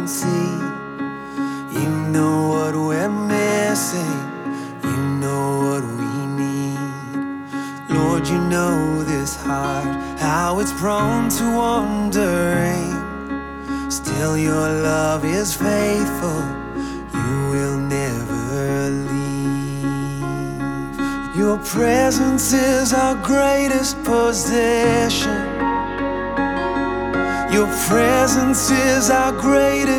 can see. You know what we're missing, you know what we need. Lord, you know this heart, how it's prone to wandering. Still your love is faithful, you will never leave. Your presence is our greatest possession. Your presence is our greatest